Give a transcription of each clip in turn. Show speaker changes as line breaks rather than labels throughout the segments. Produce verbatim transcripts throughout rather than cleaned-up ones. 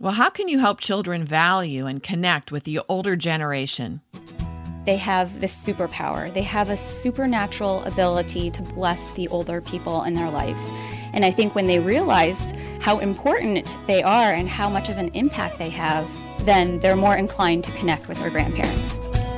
Well, how can you help children value and connect with the older generation?
They have this superpower. They have a supernatural ability to bless the older people in their lives. And I think when they realize how important they are and how much of an impact they have, then they're more inclined to connect with their grandparents.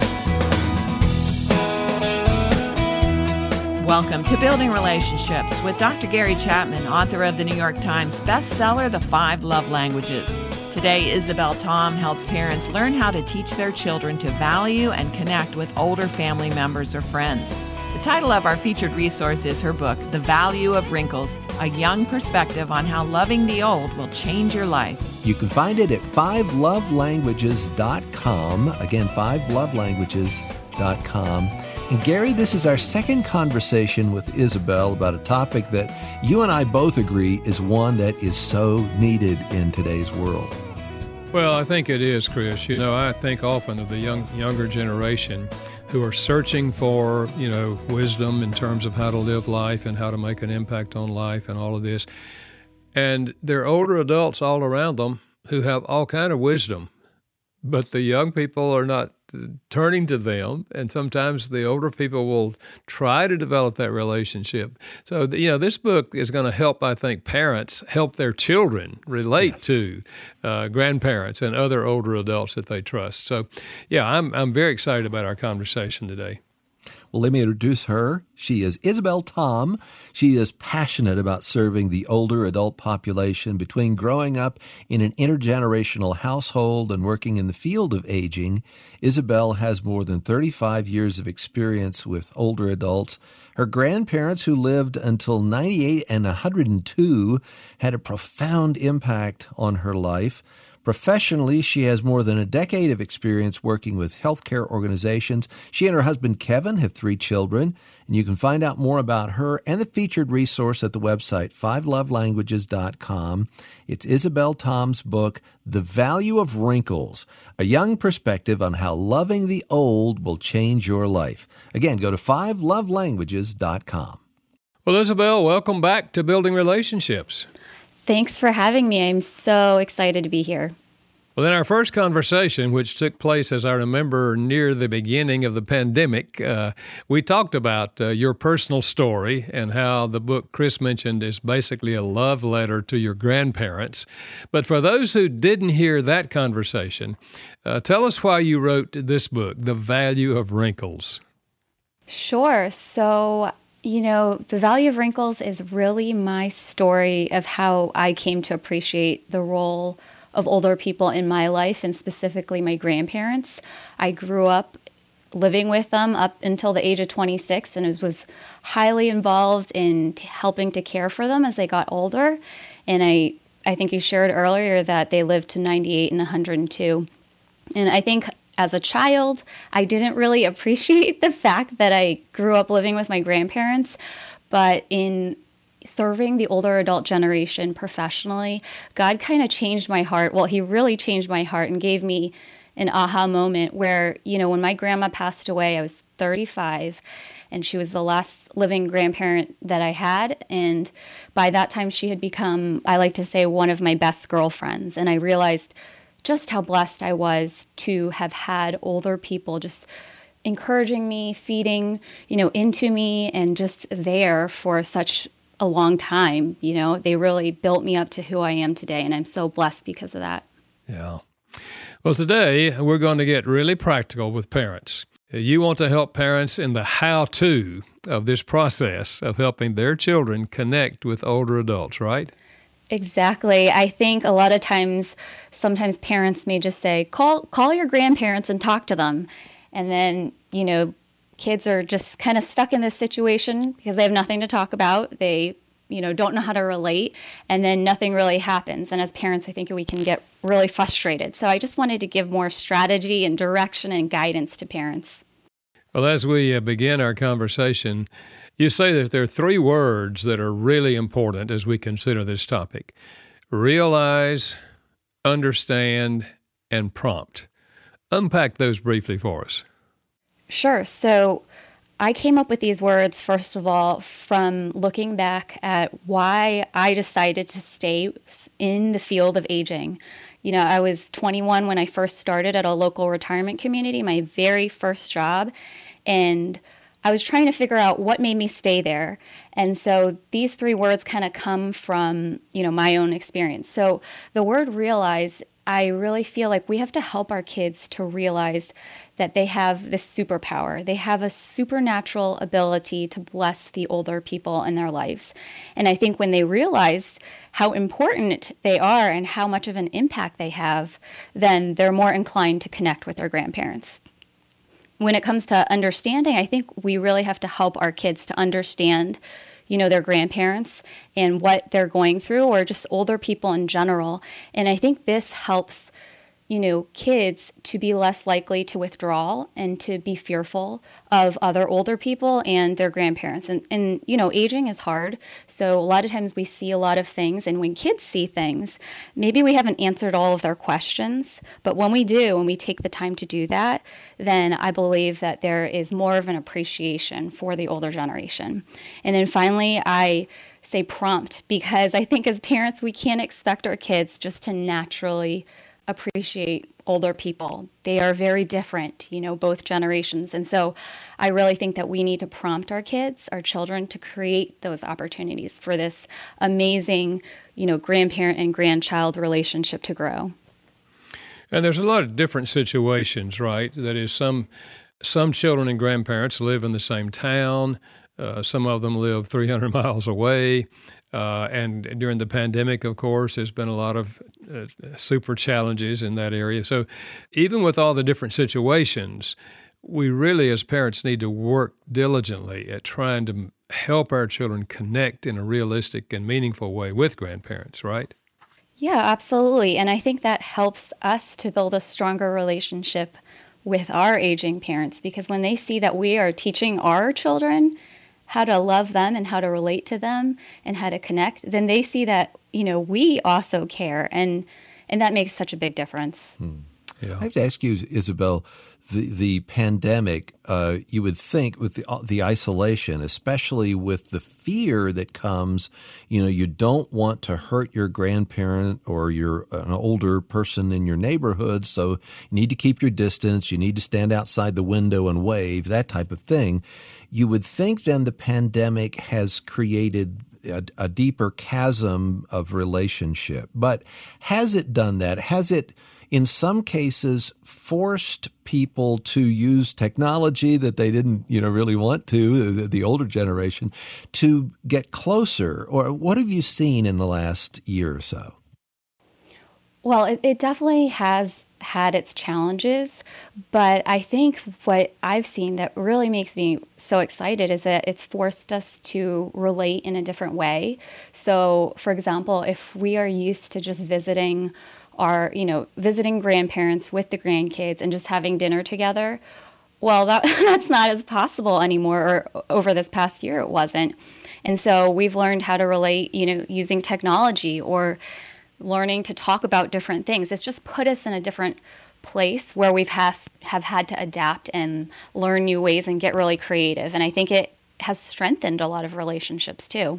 Welcome to Building Relationships with Doctor Gary Chapman, author of the New York Times bestseller, The Five Love Languages. Today, Isabel Tom helps parents learn how to teach their children to value and connect with older family members or friends. The title of our featured resource is her book, The Value of Wrinkles, a young perspective on how loving the old will change your life.
You can find it at five love languages dot com. Again, five love languages dot com. And Gary, this is our second conversation with Isabel about a topic that you and I both agree is one that is so needed in today's world.
Well, I think it is, Chris. You know, I think often of the young younger generation who are searching for, you know, wisdom in terms of how to live life and how to make an impact on life and all of this. And there are older adults all around them who have all kind of wisdom, but the young people are not turning to them, and sometimes the older people will try to develop that relationship. So, you know, this book is going to help, I think, parents help their children relate yes. to uh, grandparents and other older adults that they trust. So, yeah, I'm I'm very excited about our conversation today.
Well, let me introduce her. She is Isabel Tom. She is passionate about serving the older adult population. Between growing up in an intergenerational household and working in the field of aging, Isabel has more than thirty-five years of experience with older adults. Her grandparents, who lived until ninety-eight and one hundred two, had a profound impact on her life. Professionally, she has more than a decade of experience working with healthcare organizations. She and her husband, Kevin, have three children, and you can find out more about her and the featured resource at the website, five love languages dot com. It's Isabel Tom's book, The Value of Wrinkles, a young perspective on how loving the old will change your life. Again, go to five love languages dot com.
Well, Isabel, welcome back to Building Relationships.
Thanks for having me. I'm so excited to be here.
Well, in our first conversation, which took place, as I remember, near the beginning of the pandemic, uh, we talked about uh, your personal story and how the book Chris mentioned is basically a love letter to your grandparents. But for those who didn't hear that conversation, uh, tell us why you wrote this book, The Value of Wrinkles.
Sure. So You know, The Value of Wrinkles is really my story of how I came to appreciate the role of older people in my life, and specifically my grandparents. I grew up living with them up until the age of twenty-six and was highly involved in t- helping to care for them as they got older. And I, I think you shared earlier that they lived to ninety-eight and one hundred two. And I think as a child, I didn't really appreciate the fact that I grew up living with my grandparents, but in serving the older adult generation professionally, God kind of changed my heart. Well, he really changed my heart and gave me an aha moment where, you know, when my grandma passed away, I was thirty-five, and she was the last living grandparent that I had. And by that time, she had become, I like to say, one of my best girlfriends. And I realized just how blessed I was to have had older people just encouraging me, feeding, you know, into me, and just there for such a long time. You know, they really built me up to who I am today, and I'm so blessed because of that.
Yeah. Well, today we're going to get really practical with parents. You want to help parents in the how-to of this process of helping their children connect with older adults, right?
Exactly. I think a lot of times, sometimes parents may just say, call call your grandparents and talk to them. And then, you know, kids are just kind of stuck in this situation because they have nothing to talk about. They, you know, don't know how to relate, and then nothing really happens. And as parents, I think we can get really frustrated. So I just wanted to give more strategy and direction and guidance to parents.
Well, as we uh, begin our conversation, you say that there are three words that are really important as we consider this topic: realize, understand, and prompt. Unpack those briefly for us.
Sure. So I came up with these words, first of all, from looking back at why I decided to stay in the field of aging. You know, I was twenty-one when I first started at a local retirement community, my very first job, and I was trying to figure out what made me stay there. And so these three words kind of come from, you know, my own experience. So the word realize, I really feel like we have to help our kids to realize that they have this superpower. They have a supernatural ability to bless the older people in their lives. And I think when they realize how important they are and how much of an impact they have, then they're more inclined to connect with their grandparents. When it comes to understanding, I think we really have to help our kids to understand, you know, their grandparents and what they're going through, or just older people in general. And I think this helps, you know, kids to be less likely to withdraw and to be fearful of other older people and their grandparents. And, and, you know, aging is hard. So a lot of times we see a lot of things. And when kids see things, maybe we haven't answered all of their questions. But when we do, and we take the time to do that, then I believe that there is more of an appreciation for the older generation. And then finally, I say prompt, because I think as parents, we can't expect our kids just to naturally appreciate older people. They are very different, you know, both generations. And so I really think that we need to prompt our kids, our children, to create those opportunities for this amazing, you know, grandparent and grandchild relationship to grow.
And there's a lot of different situations, right? That is, some some children and grandparents live in the same town. Uh, some of them live three hundred miles away. Uh, and during the pandemic, of course, there's been a lot of uh, super challenges in that area. So even with all the different situations, we really, as parents, need to work diligently at trying to help our children connect in a realistic and meaningful way with grandparents, right?
Yeah, absolutely. And I think that helps us to build a stronger relationship with our aging parents, because when they see that we are teaching our children how to love them and how to relate to them and how to connect, then they see that, you know, we also care. And and that makes such a big difference.
Hmm.
Yeah.
I have to ask you, Isabel, the the pandemic, uh, you would think with the the isolation, especially with the fear that comes, you know, you don't want to hurt your grandparent or your an older person in your neighborhood, so you need to keep your distance, you need to stand outside the window and wave, that type of thing. You would think then the pandemic has created a, a deeper chasm of relationship. But has it done that? Has it, in some cases, forced people to use technology that they didn't, you know, really want to, the, the older generation, to get closer? Or what have you seen in the last year or so?
Well, it, it definitely has had its challenges, but I think what I've seen that really makes me so excited is that it's forced us to relate in a different way. So, for example, if we are used to just visiting our, you know, visiting grandparents with the grandkids and just having dinner together, well, that, that's not as possible anymore, or over this past year it wasn't. And so we've learned how to relate, you know, using technology or learning to talk about different things. It's just put us in a different place where we've have, have had to adapt and learn new ways and get really creative. And I think it has strengthened a lot of relationships too.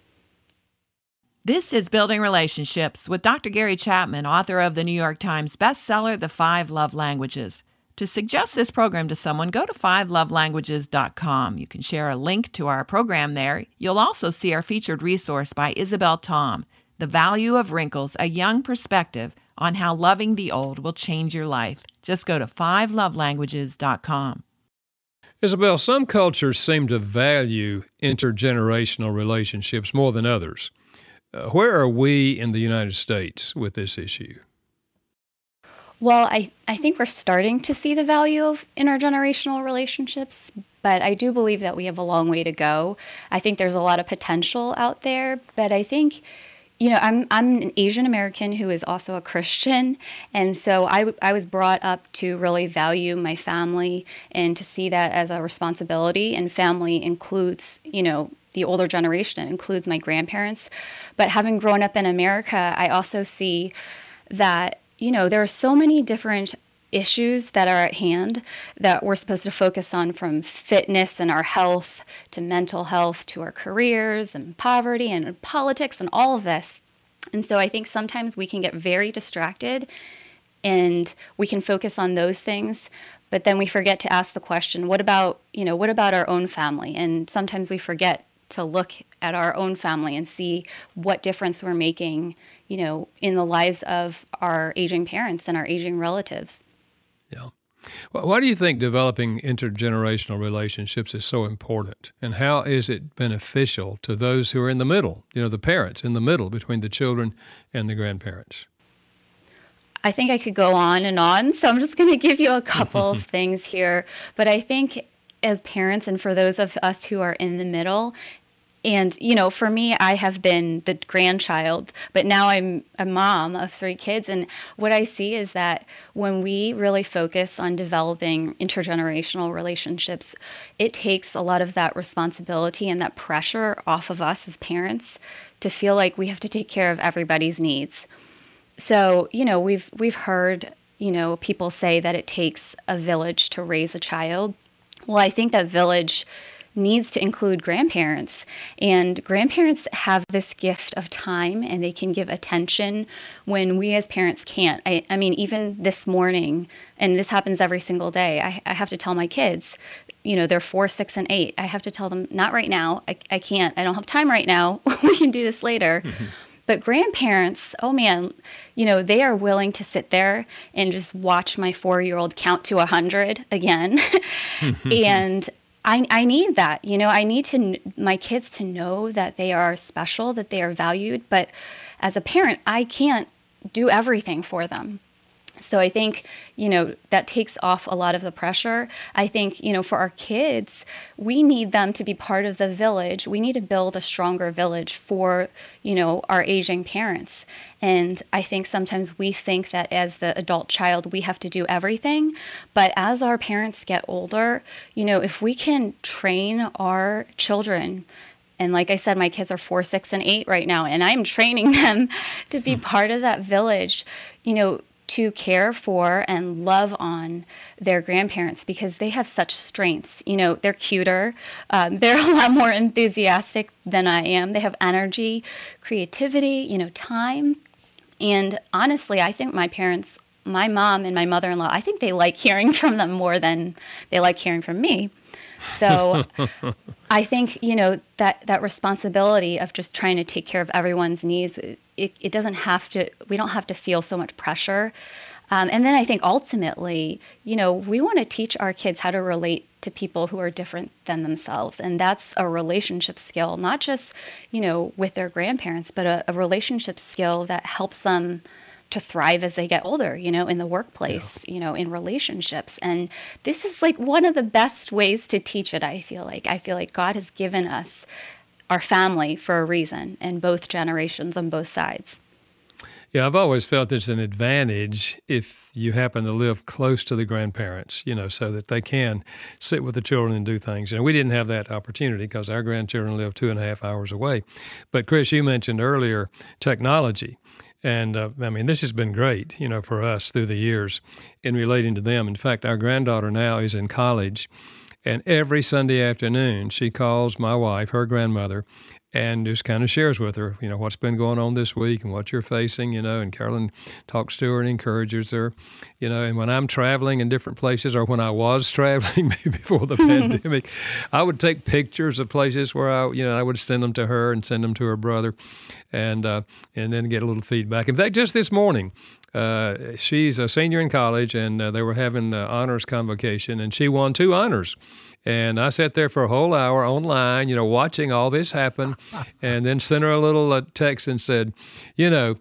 This is Building Relationships with Doctor Gary Chapman, author of the New York Times bestseller, The Five Love Languages. To suggest this program to someone, go to five love languages dot com. You can share a link to our program there. You'll also see our featured resource by Isabel Tom, The Value of Wrinkles, a young perspective on how loving the old will change your life. Just go to five love languages dot com.
Isabel, some cultures seem to value intergenerational relationships more than others. Uh, where are we in the United States with this issue?
Well, I, I think we're starting to see the value of intergenerational relationships, but I do believe that we have a long way to go. I think there's a lot of potential out there, but I think, you know, I'm I'm an Asian American who is also a Christian, and so I, I was brought up to really value my family and to see that as a responsibility, and family includes, you know, the older generation. It includes my grandparents. But having grown up in America, I also see that, you know, there are so many different issues that are at hand that we're supposed to focus on, from fitness and our health to mental health to our careers and poverty and politics and all of this. And so I think sometimes we can get very distracted and we can focus on those things, but then we forget to ask the question, what about, you know, what about our own family? And sometimes we forget to look at our own family and see what difference we're making, you know, in the lives of our aging parents and our aging relatives.
Yeah. Well, why do you think developing intergenerational relationships is so important? And how is it beneficial to those who are in the middle, you know, the parents in the middle between the children and the grandparents?
I think I could go on and on, so I'm just going to give you a couple of things here. But I think as parents, and for those of us who are in the middle, and, you know, for me, I have been the grandchild, but now I'm a mom of three kids. And what I see is that when we really focus on developing intergenerational relationships, it takes a lot of that responsibility and that pressure off of us as parents to feel like we have to take care of everybody's needs. So, you know, we've we've heard, you know, people say that it takes a village to raise a child. Well, I think that village needs to include grandparents, and grandparents have this gift of time, and they can give attention when we as parents can't. I, I mean, even this morning, and this happens every single day, I, I have to tell my kids, you know, they're four, six, and eight. I have to tell them, not right now. I, I can't. I don't have time right now. We can do this later. Mm-hmm. But grandparents, oh man, you know, they are willing to sit there and just watch my four-year-old count to one hundred again. And I, I need that, you know, I need to my kids to know that they are special, that they are valued. But as a parent, I can't do everything for them. So I think, you know, that takes off a lot of the pressure. I think, you know, for our kids, we need them to be part of the village. We need to build a stronger village for, you know, our aging parents. And I think sometimes we think that as the adult child, we have to do everything. But as our parents get older, you know, if we can train our children, and like I said, my kids are four, six, and eight right now, and I'm training them to be part of that village, you know, to care for and love on their grandparents, because they have such strengths. You know, they're cuter. Um, they're a lot more enthusiastic than I am. They have energy, creativity, you know, time. And honestly, I think my parents, my mom and my mother-in-law, I think they like hearing from them more than they like hearing from me. So I think, you know, that, that responsibility of just trying to take care of everyone's needs, it, it doesn't have to, we don't have to feel so much pressure. Um, and then I think ultimately, you know, we want to teach our kids how to relate to people who are different than themselves. And that's a relationship skill, not just, you know, with their grandparents, but a, a relationship skill that helps them to thrive as they get older, you know, in the workplace, yeah. you know, in relationships. And this is like one of the best ways to teach it, I feel like. I feel like God has given us our family for a reason, and both generations on both sides.
Yeah, I've always felt it's an advantage if you happen to live close to the grandparents, you know, so that they can sit with the children and do things. You know, we didn't have that opportunity because our grandchildren live two and a half hours away. But Chris, you mentioned earlier technology. And, uh, I mean, this has been great, you know, for us through the years in relating to them. In fact, our granddaughter now is in college, and every Sunday afternoon she calls my wife, her grandmother, and just kind of shares with her, you know, what's been going on this week and what you're facing, you know, and Carolyn talks to her and encourages her, you know, and when I'm traveling in different places, or when I was traveling before the pandemic, I would take pictures of places where I, you know, I would send them to her and send them to her brother, and uh, and then get a little feedback. In fact, just this morning, uh, she's a senior in college, and uh, they were having uh, honors convocation, and she won two honors. And I sat there for a whole hour online, you know, watching all this happen, and then sent her a little uh, text and said, you know,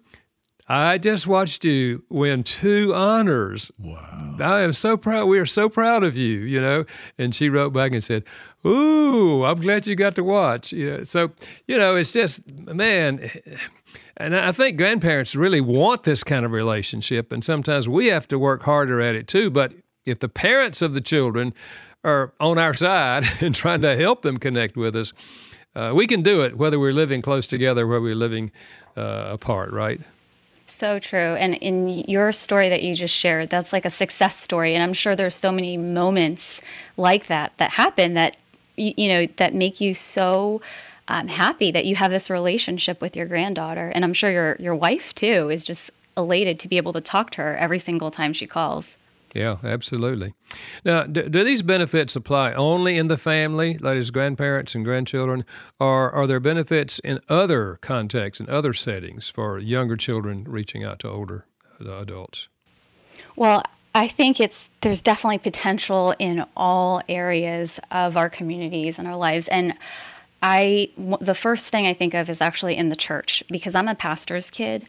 I just watched you win two honors.
Wow.
I am so proud. We are so proud of you, you know. And she wrote back and said, ooh, I'm glad you got to watch. You know, so, you know, it's just, man, and I think grandparents really want this kind of relationship, and sometimes we have to work harder at it too. But if the parents of the children are on our side and trying to help them connect with us, uh, we can do it whether we're living close together or whether we're living uh, apart, right?
So true. And in your story that you just shared, that's like a success story. And I'm sure there's so many moments like that that happen that, you, you know, that make you so um, happy that you have this relationship with your granddaughter. And I'm sure your, your wife, too, is just elated to be able to talk to her every single time she calls.
Yeah, absolutely. Now, do, do these benefits apply only in the family, that is grandparents and grandchildren, or are there benefits in other contexts, in other settings for younger children reaching out to older adults?
Well, I think it's there's definitely potential in all areas of our communities and our lives. And I, the first thing I think of is actually in the church, because I'm a pastor's kid,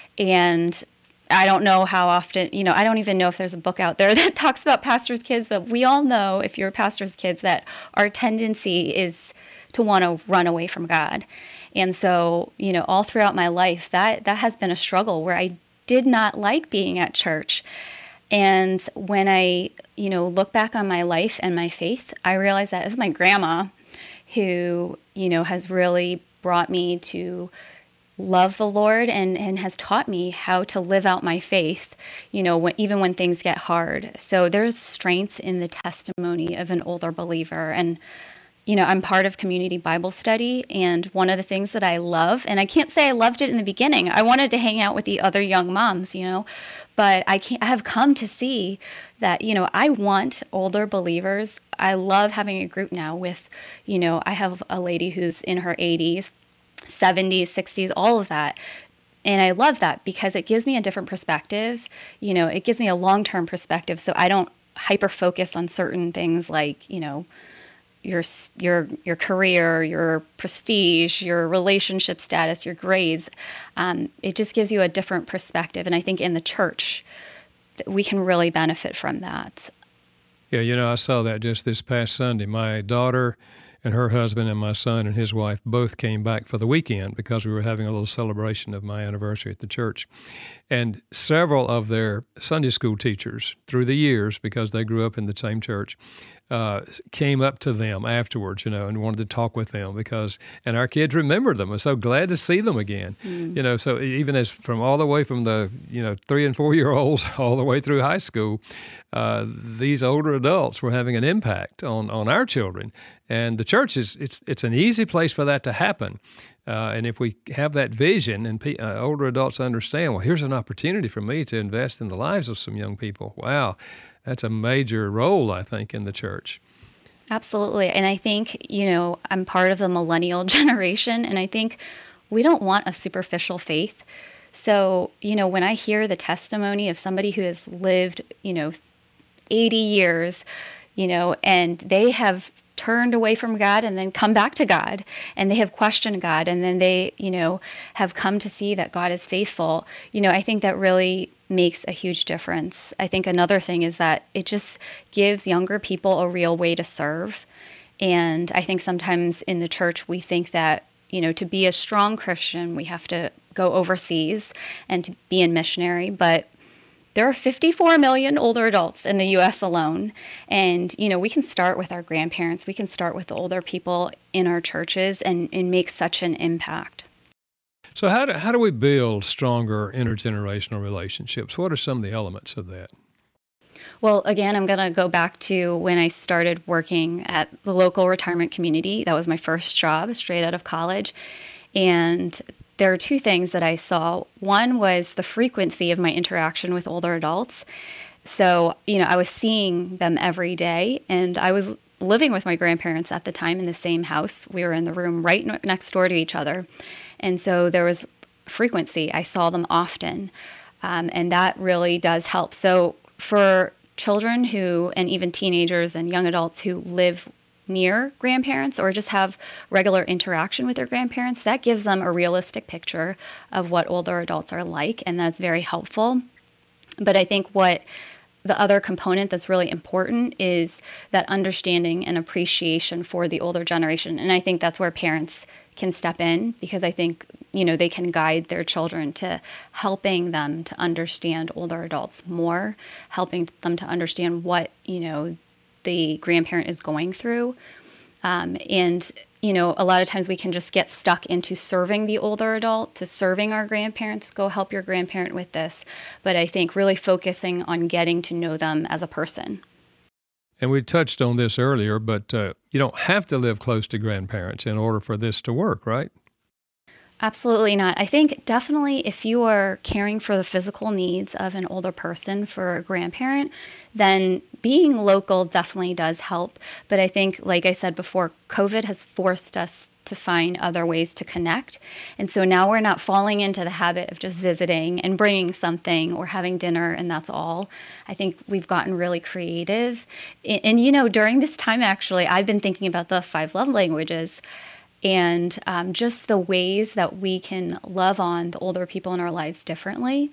and I don't know how often, you know, I don't even know if there's a book out there that talks about pastors' kids, but we all know, if you're pastors' kids, that our tendency is to want to run away from God. And so, you know, all throughout my life, that that has been a struggle where I did not like being at church. And when I, you know, look back on my life and my faith, I realize that it's my grandma who, you know, has really brought me to love the Lord and, and has taught me how to live out my faith, you know, when, even when things get hard. So there's strength in the testimony of an older believer. And, you know, I'm part of community Bible study. And one of the things that I love, and I can't say I loved it in the beginning, I wanted to hang out with the other young moms, you know, but I can't, I have come to see that, you know, I want older believers. I love having a group now with, you know, I have a lady who's in her eighties, seventies, sixties, all of that. And I love that because it gives me a different perspective. You know, it gives me a long-term perspective, so I don't hyper focus on certain things like, you know, your your your career, your prestige, your relationship status, your grades. Um, it just gives you a different perspective. And I think in the church, we can really benefit from that.
Yeah, you know, I saw that just this past Sunday. My daughter and her husband and my son and his wife both came back for the weekend because we were having a little celebration of my anniversary at the church. And several of their Sunday school teachers through the years, because they grew up in the same church, uh, came up to them afterwards, you know, and wanted to talk with them because, and our kids remembered them. We're so glad to see them again, mm. you know, so even as from all the way from the, you know, three and four year olds all the way through high school, uh, these older adults were having an impact on, on our children. And the church is, it's, it's an easy place for that to happen. Uh, and if we have that vision and pe- uh, older adults understand, well, here's an opportunity for me to invest in the lives of some young people. Wow, that's a major role, I think, in the church.
Absolutely. And I think, you know, I'm part of the millennial generation, and I think we don't want a superficial faith. So, you know, when I hear the testimony of somebody who has lived, you know, eighty years, you know, and they have turned away from God and then come back to God, and they have questioned God, and then they, you know, have come to see that God is faithful. You know, I think that really makes a huge difference. I think another thing is that it just gives younger people a real way to serve. And I think sometimes in the church we think that, you know, to be a strong Christian, we have to go overseas and to be in missionary, but there are fifty-four million older adults in the U S alone. And, you know, we can start with our grandparents. We can start with the older people in our churches and, and make such an impact.
So how do, how do we build stronger intergenerational relationships? What are some of the elements of that?
Well, again, I'm going to go back to when I started working at the local retirement community. That was my first job straight out of college. And there are two things that I saw. One was the frequency of my interaction with older adults. So, you know, I was seeing them every day, and I was living with my grandparents at the time in the same house. We were in the room right n- next door to each other. And so there was frequency. I saw them often, um, and that really does help. So for children who, and even teenagers and young adults who live near grandparents or just have regular interaction with their grandparents, that gives them a realistic picture of what older adults are like, and that's very helpful. But I think what the other component that's really important is that understanding and appreciation for the older generation. And I think that's where parents can step in, because I think, you know, they can guide their children to helping them to understand older adults more, helping them to understand what, you know, the grandparent is going through. Um, and, you know, a lot of times we can just get stuck into serving the older adult, to serving our grandparents. Go help your grandparent with this. But I think really focusing on getting to know them as a person.
And we touched on this earlier, but uh, you don't have to live close to grandparents in order for this to work, right?
Absolutely not. I think definitely if you are caring for the physical needs of an older person for a grandparent, then being local definitely does help. But I think, like I said before, COVID has forced us to find other ways to connect. And so now we're not falling into the habit of just visiting and bringing something or having dinner and that's all. I think we've gotten really creative. And, and you know, during this time, actually, I've been thinking about the five love languages. And um, just the ways that we can love on the older people in our lives differently.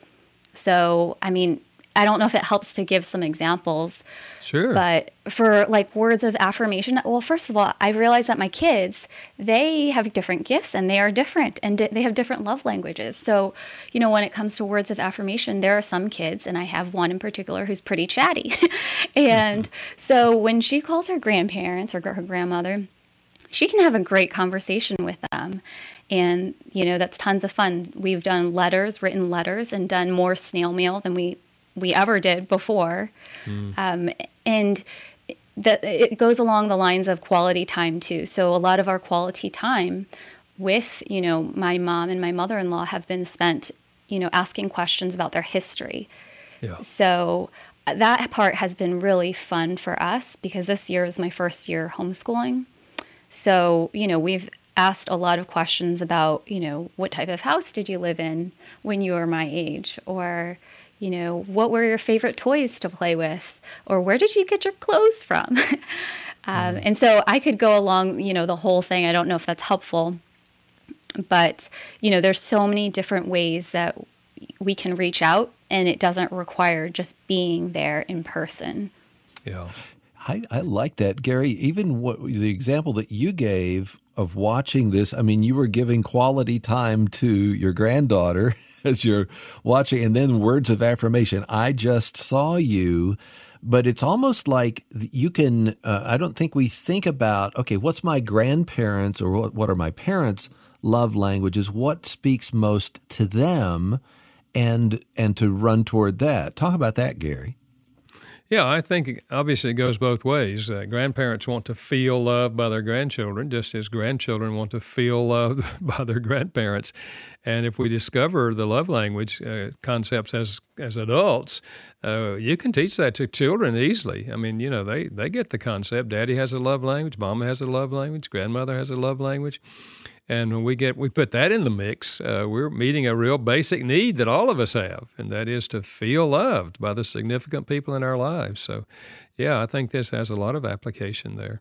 So, I mean, I don't know if it helps to give some examples.
Sure.
But for like words of affirmation, well, first of all, I realized that my kids, they have different gifts and they are different and di- they have different love languages. So, you know, when it comes to words of affirmation, there are some kids, and I have one in particular who's pretty chatty. and mm-hmm. so when she calls her grandparents or her grandmother, she can have a great conversation with them. And, you know, that's tons of fun. We've done letters, written letters, and done more snail mail than we, we ever did before. Mm. Um, and that it goes along the lines of quality time, too. So a lot of our quality time with, you know, my mom and my mother-in-law have been spent, you know, asking questions about their history. Yeah. So that part has been really fun for us because this year is my first year homeschooling. So, you know, we've asked a lot of questions about, you know, what type of house did you live in when you were my age? Or, you know, what were your favorite toys to play with? Or where did you get your clothes from? um, mm. And so I could go along, you know, the whole thing. I don't know if that's helpful. But, you know, there's so many different ways that we can reach out, and it doesn't require just being there in person.
Yeah.
I, I like that, Gary. Even what the example that you gave of watching this, I mean, you were giving quality time to your granddaughter as you're watching, and then words of affirmation. I just saw you, but it's almost like you can, uh, I don't think we think about, okay, what's my grandparents or what, what are my parents' love languages? What speaks most to them, and and to run toward that. Talk about that, Gary.
Yeah, I think obviously it goes both ways. Uh, grandparents want to feel loved by their grandchildren, just as grandchildren want to feel loved by their grandparents. And if we discover the love language uh, concepts as as adults, uh, you can teach that to children easily. I mean, you know, they, they get the concept. Daddy has a love language, Mama has a love language, grandmother has a love language. And when we get we put that in the mix, uh, we're meeting a real basic need that all of us have, and that is to feel loved by the significant people in our lives. So, yeah, I think this has a lot of application there.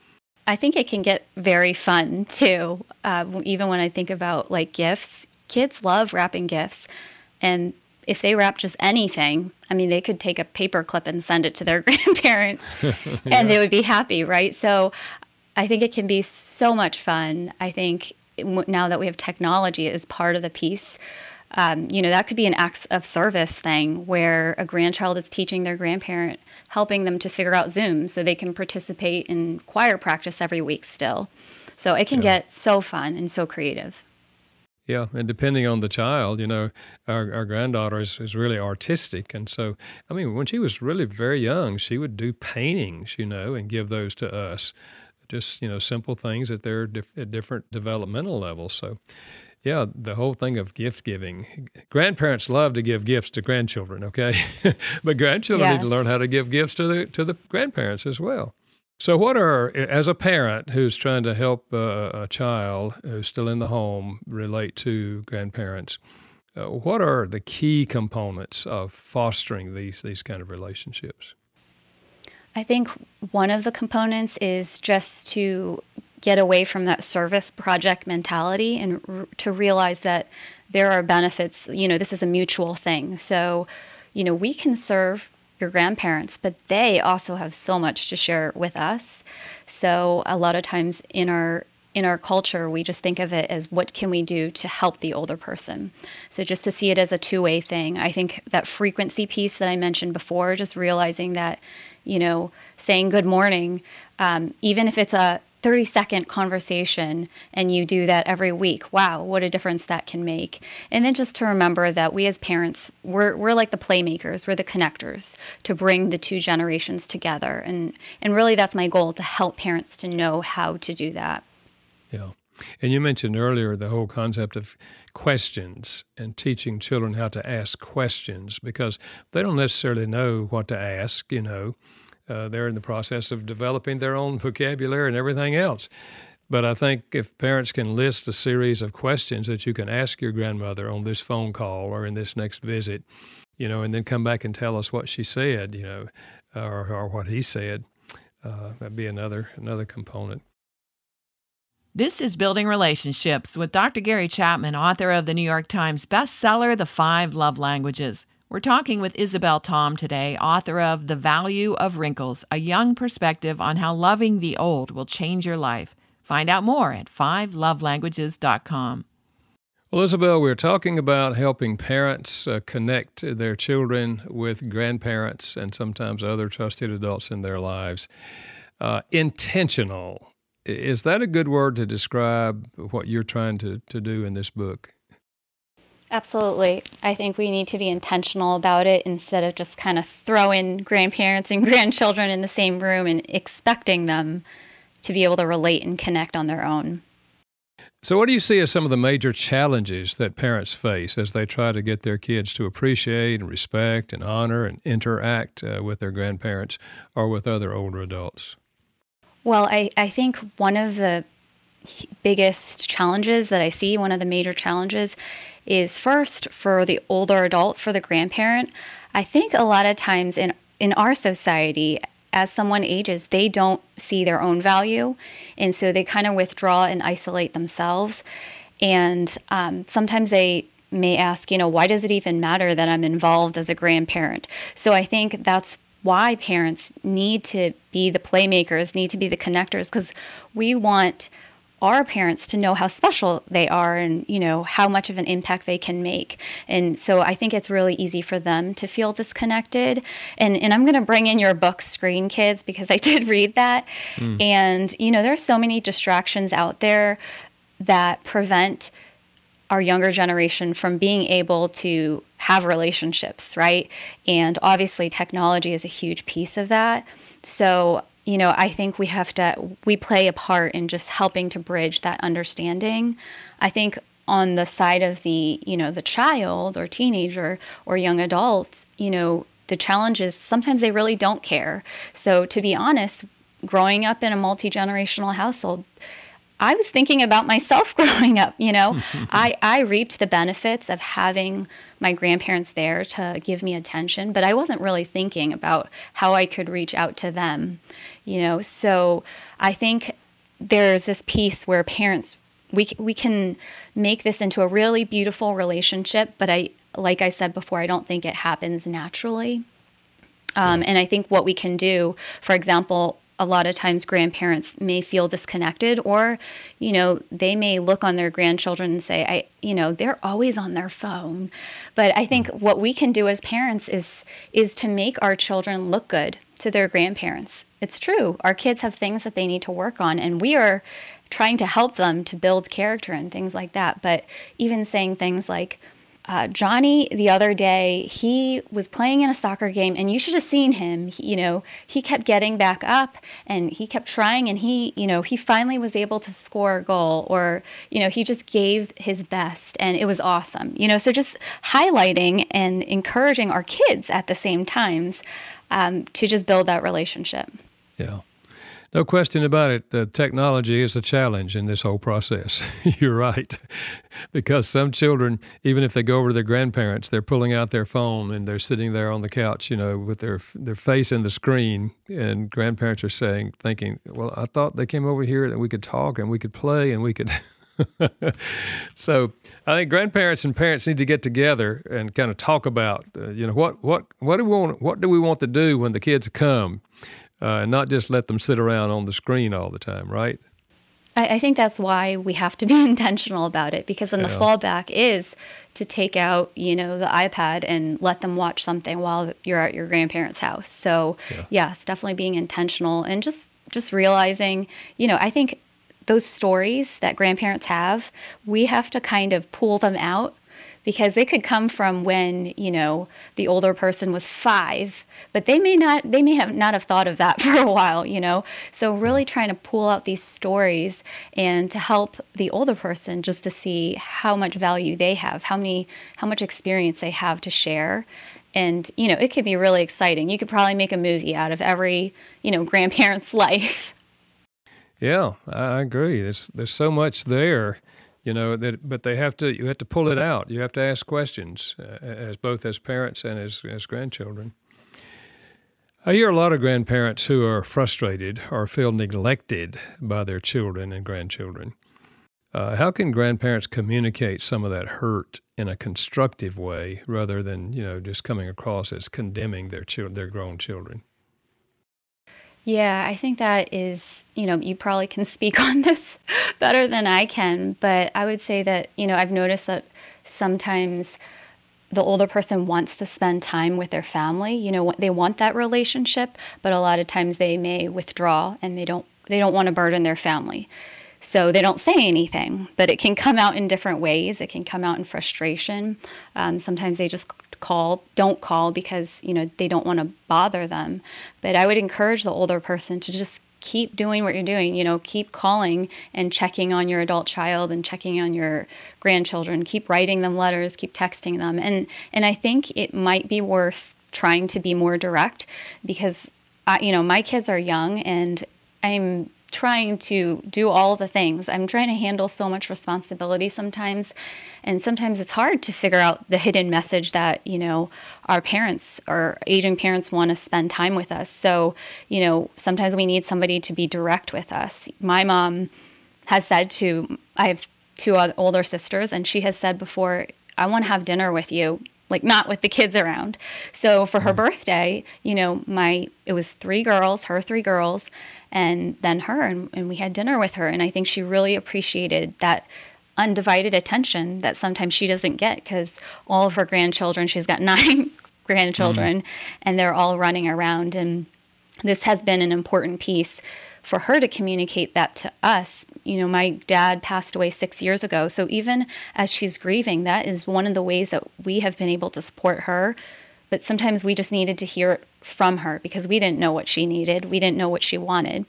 I think it can get very fun, too. Uh, even when I think about, like, gifts, kids love wrapping gifts. And if they wrap just anything, I mean, they could take a paper clip and send it to their grandparent, yeah. and they would be happy, right? So I think it can be so much fun. I think now that we have technology as part of the piece, um, you know, that could be an acts of service thing where a grandchild is teaching their grandparent, helping them to figure out Zoom so they can participate in choir practice every week still. So it can yeah. get so fun and so creative.
Yeah, and depending on the child, you know, our, our granddaughter is, is really artistic. And so, I mean, when she was really very young, she would do paintings, you know, and give those to us. Just, you know, simple things at their diff- at different developmental levels. So, yeah, the whole thing of gift giving. Grandparents love to give gifts to grandchildren, okay? But grandchildren yes. need to learn how to give gifts to the to the grandparents as well. So what are, as a parent who's trying to help uh, a child who's still in the home relate to grandparents, uh, what are the key components of fostering these these kind of relationships?
I think one of the components is just to get away from that service project mentality and r- to realize that there are benefits. You know, this is a mutual thing. So, you know, we can serve your grandparents, but they also have so much to share with us. So a lot of times in our in our culture, we just think of it as what can we do to help the older person. So just to see it as a two-way thing. I think that frequency piece that I mentioned before, just realizing that, you know, saying good morning, um, even if it's a thirty second conversation and you do that every week, wow, what a difference that can make. And then just to remember that we as parents, we're we're like the playmakers, we're the connectors to bring the two generations together. And, and really that's my goal, to help parents to know how to do that.
Yeah. And you mentioned earlier the whole concept of questions and teaching children how to ask questions, because they don't necessarily know what to ask, you know. Uh, they're in the process of developing their own vocabulary and everything else. But I think if parents can list a series of questions that you can ask your grandmother on this phone call or in this next visit, you know, and then come back and tell us what she said, you know, or, or what he said, uh, that'd be another another component.
This is Building Relationships with Doctor Gary Chapman, author of the New York Times bestseller, The Five Love Languages. We're talking with Isabel Tom today, author of The Value of Wrinkles, a young perspective on how loving the old will change your life. Find out more at five love languages dot com.
Well, Isabel, we're talking about helping parents uh, connect their children with grandparents and sometimes other trusted adults in their lives. Uh, intentional. Is that a good word to describe what you're trying to, to do in this book?
Absolutely. I think we need to be intentional about it instead of just kind of throwing grandparents and grandchildren in the same room and expecting them to be able to relate and connect on their own.
So what do you see as some of the major challenges that parents face as they try to get their kids to appreciate and respect and honor and interact uh, with their grandparents or with other older adults?
Well, I, I think one of the biggest challenges that I see, one of the major challenges, is first for the older adult, for the grandparent. I think a lot of times in, in our society, as someone ages, they don't see their own value. And so they kind of withdraw and isolate themselves. And um, sometimes they may ask, you know, why does it even matter that I'm involved as a grandparent? So I think that's why parents need to be the playmakers, need to be the connectors, because we want our parents to know how special they are and, you know, how much of an impact they can make. And so I think it's really easy for them to feel disconnected. And and I'm going to bring in your book, Screen Kids, because I did read that. Mm. And, you know, there's so many distractions out there that prevent our younger generation from being able to have relationships, right? And obviously technology is a huge piece of that. So, you know, I think we have to, we play a part in just helping to bridge that understanding. I think on the side of the, you know, the child or teenager or young adults, you know, the challenge is sometimes they really don't care. So to be honest, growing up in a multi-generational household, I was thinking about myself growing up, you know. I, I reaped the benefits of having my grandparents there to give me attention, but I wasn't really thinking about how I could reach out to them, you know. So I think there's this piece where parents, we we can make this into a really beautiful relationship, but I, like I said before, I don't think it happens naturally. Um, and I think what we can do, for example, a lot of times grandparents may feel disconnected, or, you know, they may look on their grandchildren and say, I, you know, they're always on their phone. But I think what we can do as parents is, is to make our children look good to their grandparents. It's true. Our kids have things that they need to work on, and we are trying to help them to build character and things like that. But even saying things like, Uh, Johnny, the other day, he was playing in a soccer game, and you should have seen him. He, you know, he kept getting back up, and he kept trying, and he, you know, he finally was able to score a goal, or, you know, he just gave his best, and it was awesome. You know, so just highlighting and encouraging our kids at the same times um, to just build that relationship.
Yeah. No question about it. The technology is a challenge in this whole process. You're right. Because some children, even if they go over to their grandparents, they're pulling out their phone and they're sitting there on the couch, you know, with their their face in the screen. And grandparents are saying, thinking, well, I thought they came over here that we could talk and we could play and we could. So I think grandparents and parents need to get together and kind of talk about, uh, you know, what what what do we want? What do we want to do when the kids come? Uh, and not just let them sit around on the screen all the time, right?
I, I think that's why we have to be intentional about it, because then
Yeah.
the fallback is to take out, you know, the iPad and let them watch something while you're at your grandparents' house. So
Yeah.
yes, definitely being intentional and just just realizing, you know, I think those stories that grandparents have, we have to kind of pull them out, because they could come from when, you know, the older person was five, but they may not, they may have not have thought of that for a while, you know? So really trying to pull out these stories and to help the older person just to see how much value they have, how many, how much experience they have to share. And, you know, it could be really exciting. You could probably make a movie out of every, you know, grandparent's life.
Yeah, I agree. There's there's so much there, you know, that but they have to you have to pull it out. You have to ask questions, uh, as both as parents and as as grandchildren. I hear a lot of grandparents who are frustrated or feel neglected by their children and grandchildren. Uh, how can grandparents communicate some of that hurt in a constructive way rather than, you know, just coming across as condemning their children, their grown children?
Yeah, I think that is, you know, you probably can speak on this better than I can, but I would say that, you know, I've noticed that sometimes the older person wants to spend time with their family. You know, they want that relationship, but a lot of times they may withdraw and they don't they don't want to burden their family. So they don't say anything, but it can come out in different ways. It can come out in frustration. Um, sometimes they just call, don't call because, you know, they don't want to bother them. But I would encourage the older person to just keep doing what you're doing, you know, keep calling and checking on your adult child and checking on your grandchildren, keep writing them letters, keep texting them. And, and I think it might be worth trying to be more direct because, I, you know, my kids are young and I'm trying to do all the things. I'm trying to handle so much responsibility sometimes. And sometimes it's hard to figure out the hidden message that, you know, our parents or aging parents want to spend time with us. So, you know, sometimes we need somebody to be direct with us. My mom has said to, I have two older sisters, and she has said before, I want to have dinner with you, like not with the kids around. So for her birthday, you know, my, it was three girls, her three girls, and then her, and, and we had dinner with her. And I think she really appreciated that undivided attention that sometimes she doesn't get because all of her grandchildren, she's got nine grandchildren, mm. and they're all running around. And this has been an important piece for her to communicate that to us. You know, my dad passed away six years ago. So even as she's grieving, that is one of the ways that we have been able to support her. But sometimes we just needed to hear it from her because we didn't know what she needed. We didn't know what she wanted.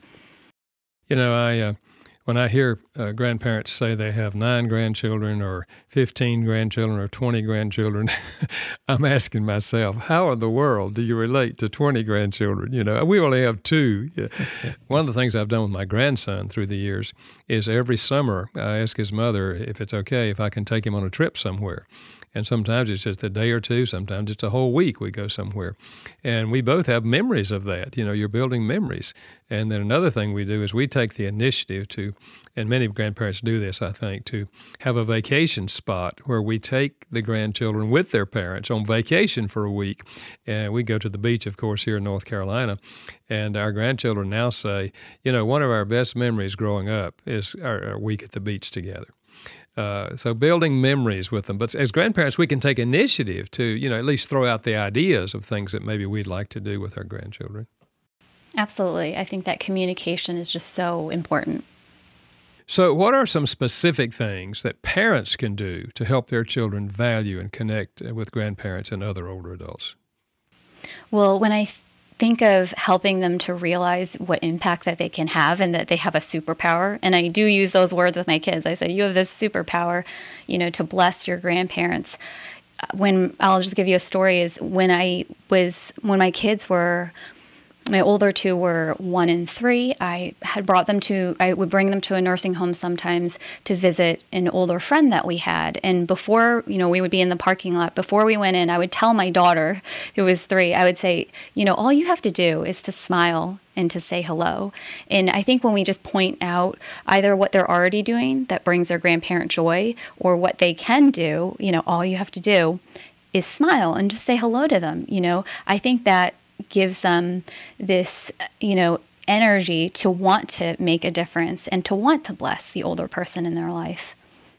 You know, I uh, when I hear uh, grandparents say they have nine grandchildren or fifteen grandchildren or twenty grandchildren, I'm asking myself, how in the world do you relate to twenty grandchildren? You know, we only have two. One of the things I've done with my grandson through the years is every summer I ask his mother if it's okay if I can take him on a trip somewhere. And sometimes it's just a day or two. Sometimes it's a whole week we go somewhere. And we both have memories of that. You know, you're building memories. And then another thing we do is we take the initiative to, and many grandparents do this, I think, to have a vacation spot where we take the grandchildren with their parents on vacation for a week. And we go to the beach, of course, here in North Carolina. And our grandchildren now say, you know, one of our best memories growing up is our, our week at the beach together. Uh, so building memories with them. But as grandparents, we can take initiative to, you know, at least throw out the ideas of things that maybe we'd like to do with our grandchildren.
Absolutely. I think that communication is just so important.
So what are some specific things that parents can do to help their children value and connect with grandparents and other older adults?
Well, when I th- think of helping them to realize what impact that they can have and that they have a superpower. And I do use those words with my kids. I said, you have this superpower, you know, to bless your grandparents. When I'll just give you a story is when I was, when my kids were, my older two were one and three. I had brought them to, I would bring them to a nursing home sometimes to visit an older friend that we had. And before, you know, we would be in the parking lot. Before we went in, I would tell my daughter, who was three, I would say, you know, all you have to do is to smile and to say hello. And I think when we just point out either what they're already doing that brings their grandparent joy or what they can do, you know, all you have to do is smile and just say hello to them. You know, I think that gives them this, you know, energy to want to make a difference and to want to bless the older person in their life.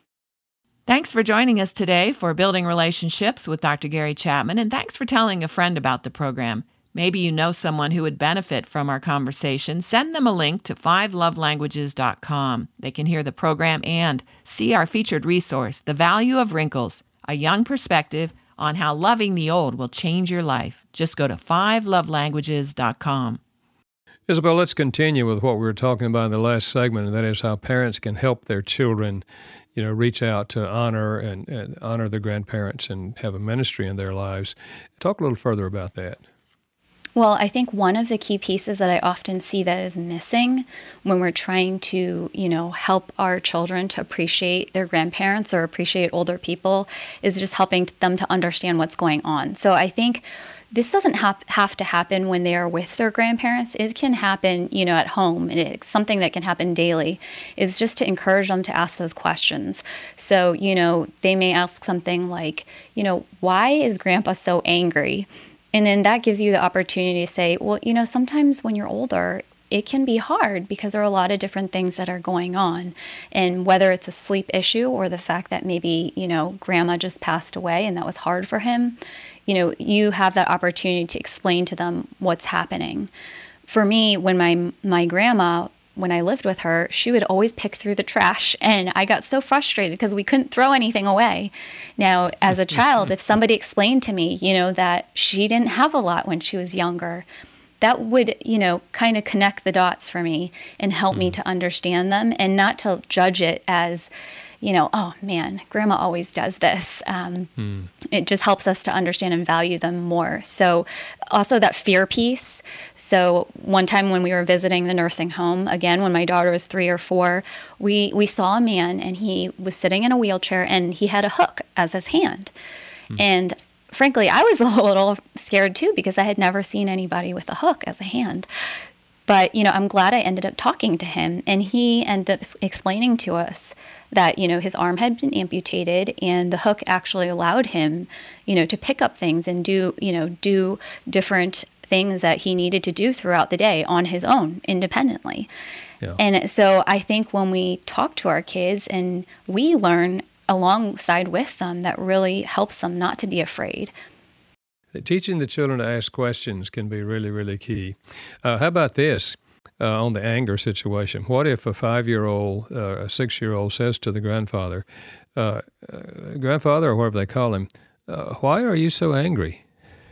Thanks for joining us today for Building Relationships with Doctor Gary Chapman, and thanks for telling a friend about the program. Maybe you know someone who would benefit from our conversation. Send them a link to five love languages dot com. They can hear the program and see our featured resource, The Value of Wrinkles, a young perspective on how loving the old will change your life. Just go to five love languages dot com.
Isabel, let's continue with what we were talking about in the last segment, and that is how parents can help their children, you know, reach out to honor and, and honor the grandparents and have a ministry in their lives. Talk a little further about that.
Well, I think one of the key pieces that I often see that is missing when we're trying to, you know, help our children to appreciate their grandparents or appreciate older people is just helping them to understand what's going on. So I think this doesn't have, have to happen when they are with their grandparents. It can happen, you know, at home, and it's something that can happen daily, is just to encourage them to ask those questions. So, you know, they may ask something like, you know, why is Grandpa so angry? And then that gives you the opportunity to say, well, you know, sometimes when you're older, it can be hard because there are a lot of different things that are going on. And whether it's a sleep issue or the fact that maybe, you know, grandma just passed away and that was hard for him, you know, you have that opportunity to explain to them what's happening. For me, when my my grandma, when I lived with her, she would always pick through the trash, and I got so frustrated because we couldn't throw anything away. Now, as a child, if somebody explained to me, you know, that she didn't have a lot when she was younger, that would, you know, kind of connect the dots for me and help mm. me to understand them and not to judge it as, you know, oh man, grandma always does this. Um, mm. It just helps us to understand and value them more. So also that fear piece. So one time when we were visiting the nursing home, again, when my daughter was three or four, we, we saw a man and he was sitting in a wheelchair and he had a hook as his hand. Mm. And frankly, I was a little scared too because I had never seen anybody with a hook as a hand. But, you know, I'm glad I ended up talking to him, and he ended up explaining to us that, you know, his arm had been amputated and the hook actually allowed him, you know, to pick up things and do, you know, do different things that he needed to do throughout the day on his own independently. Yeah. And so I think when we talk to our kids and we learn alongside with them, that really helps them not to be afraid.
Teaching the children to ask questions can be really, really key. Uh, how about this uh, on the anger situation? What if a five-year-old, uh, a six-year-old says to the grandfather, uh, uh, grandfather, or whatever they call him, uh, why are you so angry?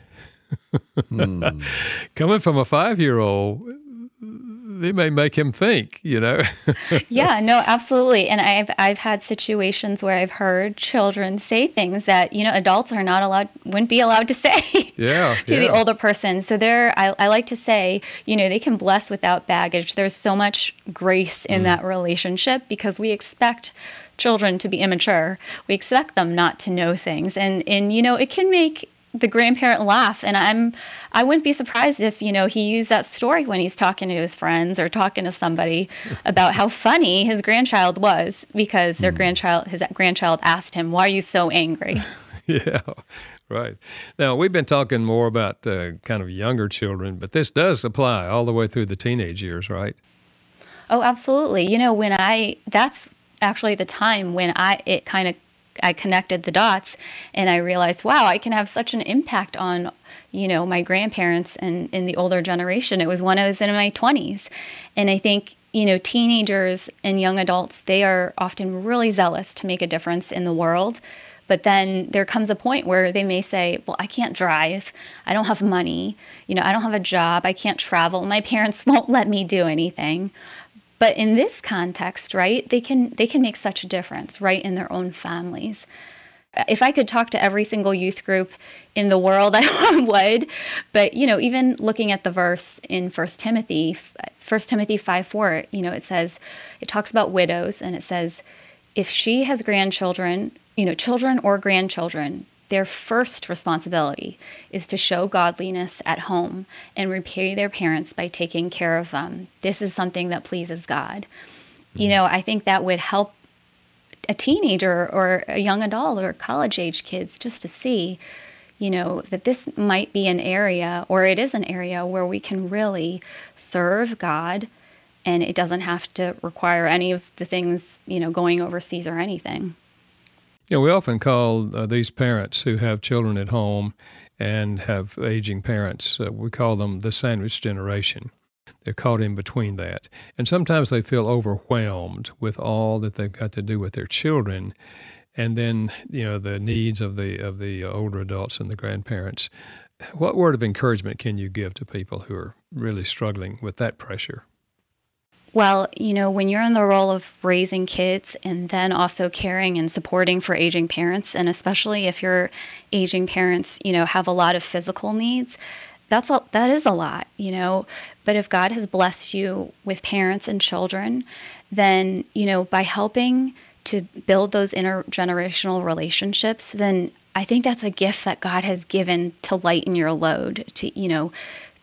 hmm. Coming from a five-year-old, it may make him think, you know.
Yeah, no, absolutely. And I've I've had situations where I've heard children say things that, you know, adults are not allowed, wouldn't be allowed to say
yeah,
to
yeah.
the older person. So there, I, I like to say, you know, they can bless without baggage. There's so much grace in mm. that relationship because we expect children to be immature. We expect them not to know things. And, and you know, it can make the grandparent laugh, and I'm I wouldn't be surprised if, you know, he used that story when he's talking to his friends or talking to somebody about how funny his grandchild was because their mm. grandchild his grandchild asked him, "Why are you so angry?"
Yeah, right. Now we've been talking more about uh, kind of younger children, but this does apply all the way through the teenage years, right?
Oh, absolutely. You know, when I that's actually the time when I it kind of I connected the dots and I realized, wow, I can have such an impact on, you know, my grandparents and in the older generation. It was when I was in my twenties. And I think, you know, teenagers and young adults, they are often really zealous to make a difference in the world. But then there comes a point where they may say, well, I can't drive. I don't have money. You know, I don't have a job. I can't travel. My parents won't let me do anything. But in this context, right, they can they can make such a difference, right, in their own families. If I could talk to every single youth group in the world, I would. But, you know, even looking at the verse in First Timothy, First Timothy five four, you know, it says, it talks about widows, and it says, if she has grandchildren, you know, children or grandchildren, their first responsibility is to show godliness at home and repay their parents by taking care of them. This is something that pleases God. Mm-hmm. You know, I think that would help a teenager or a young adult or college-age kids just to see, you know, that this might be an area, or it is an area where we can really serve God, and it doesn't have to require any of the things, you know, going overseas or anything.
You know, we often call uh, these parents who have children at home and have aging parents, uh, we call them the sandwich generation. They're caught in between that. And sometimes they feel overwhelmed with all that they've got to do with their children, and then, you know, the needs of the of the older adults and the grandparents. What word of encouragement can you give to people who are really struggling with that pressure?
Well, you know, when you're in the role of raising kids and then also caring and supporting for aging parents, and especially if your aging parents, you know, have a lot of physical needs, that's a, that is a lot, you know. But if God has blessed you with parents and children, then, you know, by helping to build those intergenerational relationships, then I think that's a gift that God has given to lighten your load, to, you know,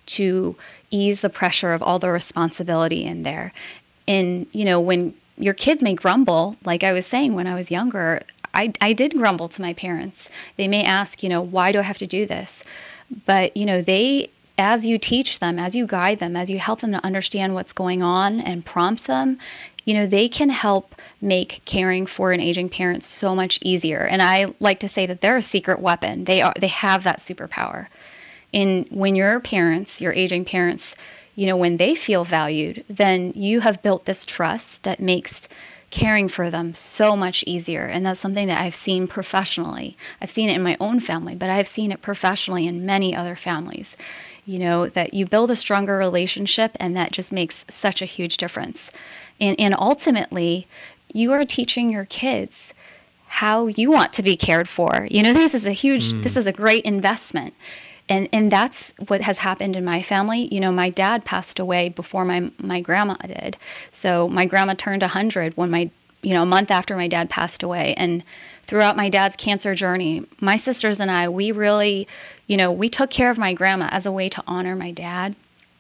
to ease the pressure of all the responsibility in there. And, you know, when your kids may grumble, like I was saying when I was younger, I, I did grumble to my parents. They may ask, you know, why do I have to do this? But, you know, they, as you teach them, as you guide them, as you help them to understand what's going on and prompt them, you know, they can help make caring for an aging parent so much easier. And I like to say that they're a secret weapon. They are, they have that superpower. And when your parents, your aging parents, you know, when they feel valued, then you have built this trust that makes caring for them so much easier. And that's something that I've seen professionally. I've seen it in my own family, but I've seen it professionally in many other families. You know, that you build a stronger relationship, and that just makes such a huge difference. And, and ultimately, you are teaching your kids how you want to be cared for. You know, this is a huge, mm. this is a great investment. And and that's what has happened in my family. You know, my dad passed away before my my grandma did. So my grandma turned one hundred when my, you know, a month after my dad passed away. And throughout my dad's cancer journey, my sisters and I, we really, you know, we took care of my grandma as a way to honor my dad.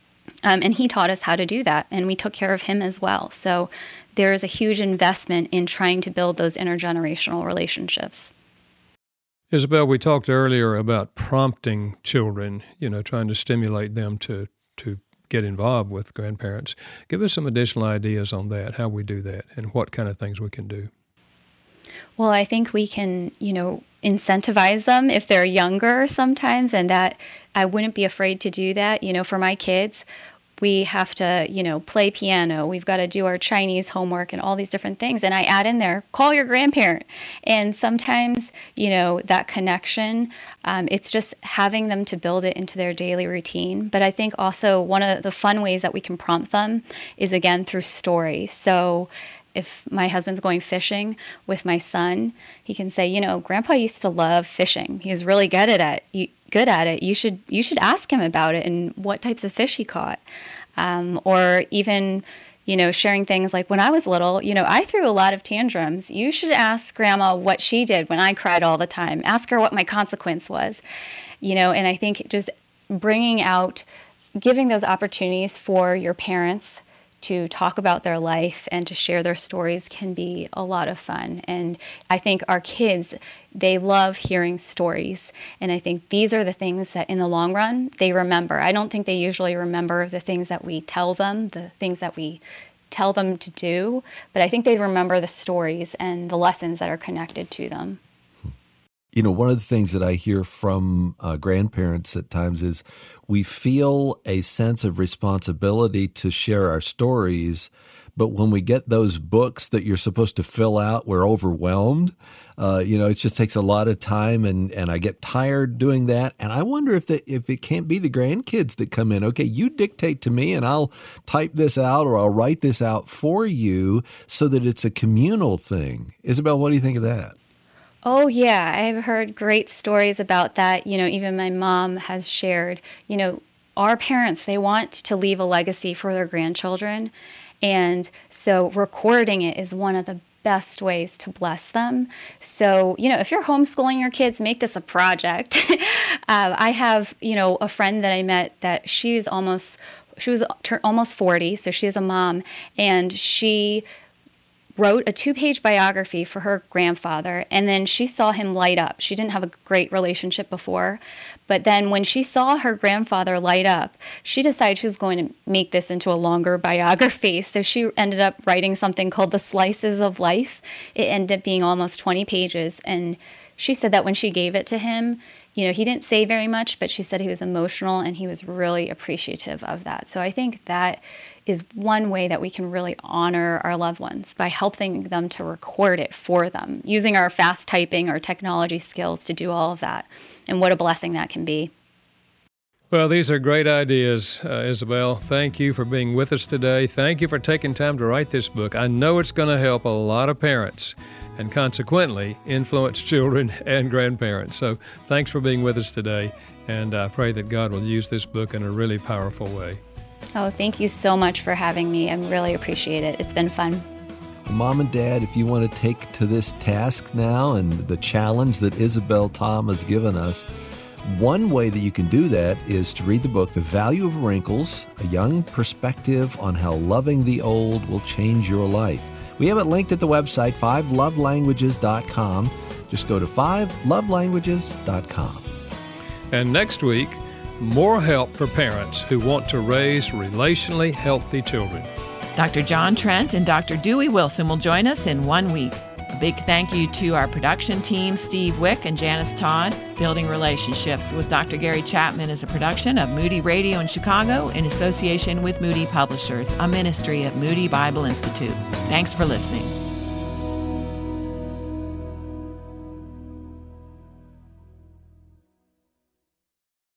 Um, and he taught us how to do that, and we took care of him as well. So there is a huge investment in trying to build those intergenerational relationships.
Isabel, we talked earlier about prompting children, you know, trying to stimulate them to, to get involved with grandparents. Give us some additional ideas on that, how we do that, and what kind of things we can do.
Well, I think we can, you know, incentivize them if they're younger sometimes, and that I wouldn't be afraid to do that. You know, for my kids, we have to, you know, play piano. We've got to do our Chinese homework and all these different things. And I add in there, call your grandparent. And sometimes, you know, that connection, um, it's just having them to build it into their daily routine. But I think also one of the fun ways that we can prompt them is, again, through stories. So if my husband's going fishing with my son, he can say, you know, Grandpa used to love fishing. He was really good at it. Good at it. You should you should ask him about it and what types of fish he caught. Um, or even, you know, sharing things like when I was little, you know, I threw a lot of tantrums. You should ask Grandma what she did when I cried all the time. Ask her what my consequence was. You know, and I think just bringing out, giving those opportunities for your parents to talk about their life and to share their stories can be a lot of fun. And I think our kids, they love hearing stories. And I think these are the things that in the long run, they remember. I don't think they usually remember the things that we tell them, the things that we tell them to do, but I think they remember the stories and the lessons that are connected to them.
You know, one of the things that I hear from uh, grandparents at times is we feel a sense of responsibility to share our stories, but when we get those books that you're supposed to fill out, we're overwhelmed. Uh, you know, it just takes a lot of time, and, and I get tired doing that. And I wonder if the, if it can't be the grandkids that come in. Okay, you dictate to me, and I'll type this out or I'll write this out for you so that it's a communal thing. Isabel, what do you think of that?
Oh, yeah. I've heard great stories about that. You know, even my mom has shared, you know, our parents, they want to leave a legacy for their grandchildren. And so recording it is one of the best ways to bless them. So, you know, if you're homeschooling your kids, make this a project. uh, I have, you know, a friend that I met that she's almost, she was almost forty. So she is a mom, and she wrote a two-page biography for her grandfather, and then she saw him light up. She didn't have a great relationship before, but then when she saw her grandfather light up, she decided she was going to make this into a longer biography. So she ended up writing something called The Slices of Life. It ended up being almost twenty pages, and she said that when she gave it to him, you know, he didn't say very much, but she said he was emotional and he was really appreciative of that. So I think that is one way that we can really honor our loved ones, by helping them to record it for them, using our fast typing or technology skills to do all of that. And what a blessing that can be.
Well, these are great ideas, uh, Isabel. Thank you for being with us today. Thank you for taking time to write this book. I know it's going to help a lot of parents and consequently influence children and grandparents. So thanks for being with us today, and I pray that God will use this book in a really powerful way.
Oh, thank you so much for having me. I really appreciate it. It's been fun.
Mom and Dad, if you want to take to this task now and the challenge that Isabel Tom has given us, one way that you can do that is to read the book, The Value of Wrinkles, A Young Perspective on How Loving the Old Will Change Your Life. We have it linked at the website, five love languages dot com. Just go to five love languages dot com.
And next week, more help for parents who want to raise relationally healthy children.
Doctor John Trent and Doctor Dewey Wilson will join us in one week. A big thank you to our production team, Steve Wick and Janice Todd. Building Relationships with Doctor Gary Chapman is a production of Moody Radio in Chicago in association with Moody Publishers, a ministry of Moody Bible Institute. Thanks for listening.